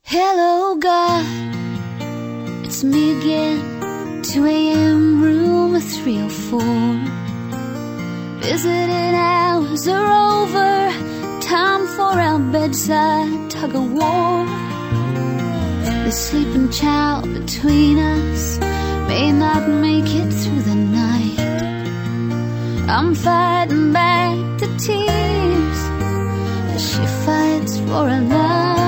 Hello, God, it's me again. 2 a.m. room 304. Visiting hours are over. Time for our bedside tug-of-war. The sleeping child between us may not make it through the night. I'm fighting back the tears as she fights for a life.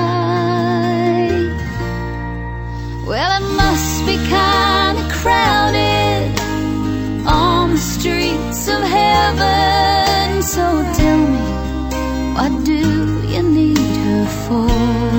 Well, it must be kinda crowded on the streets of heaven. So tell me, what do you need her for?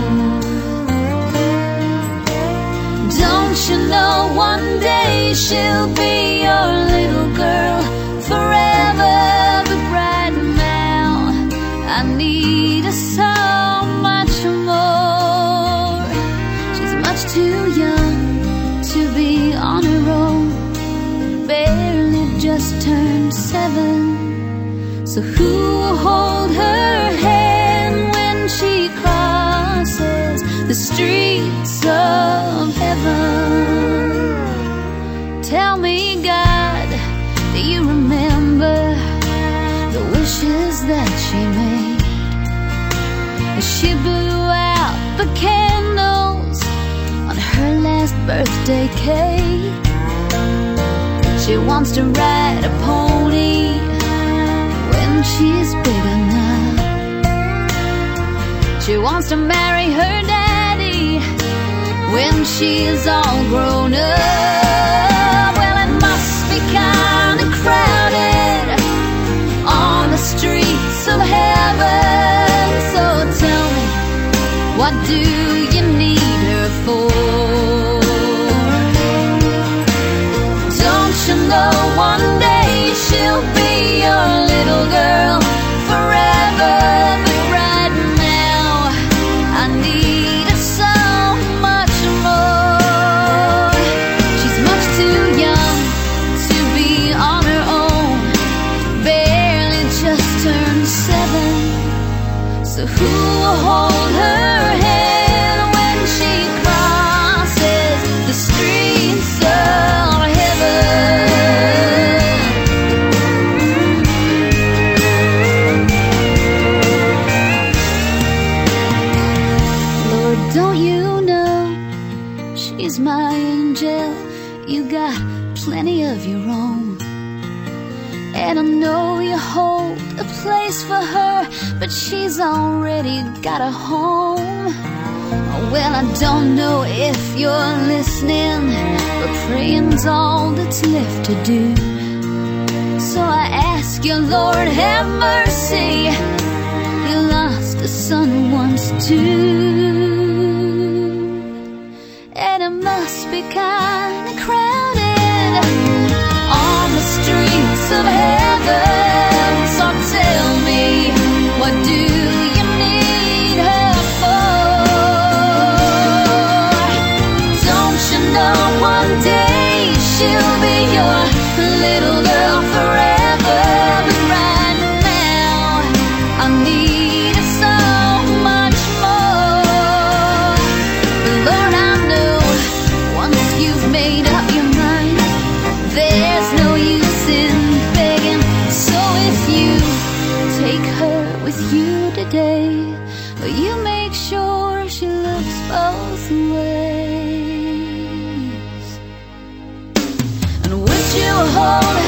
Don't you know one day she'll be your little girl forever? But right now I need her so much more. She's much too young to be on her own, barely just turned 7. So who will hold her hand when she crosses the streets of heaven? Tell me, God, do you remember the wishes that she made as she blew out the candles on her last birthday cake? She wants to ride a pony when she's big enough. She wants to marry her daddy when she's all grown up. Well, it must be kinda crowded on the streets of heaven. So tell me, what do you need her for? Don't you know one day she'll be your little girl forever? But right now I need her so much more. She's much too young to be on her own, barely just turned 7. So who will hold her hand when she crosses the streets of heaven? Lord, don't you know she's my angel? You got plenty of your own, and I know you hold a place for her, but she's already got a home. Well, I don't know if you're listening, but praying's all that's left to do. So I ask you, Lord, have mercy. You lost a son once too, and it must be kinda crowded on the streets of heaven. So tell me, what do you need her for? Don't you know one day she'll be your little girl forever? But right now I need her so much more. Lord, I know once you've made up your mind, there's no use in begging. So if you take her with you today, will you make sure she looks both ways? And would you hold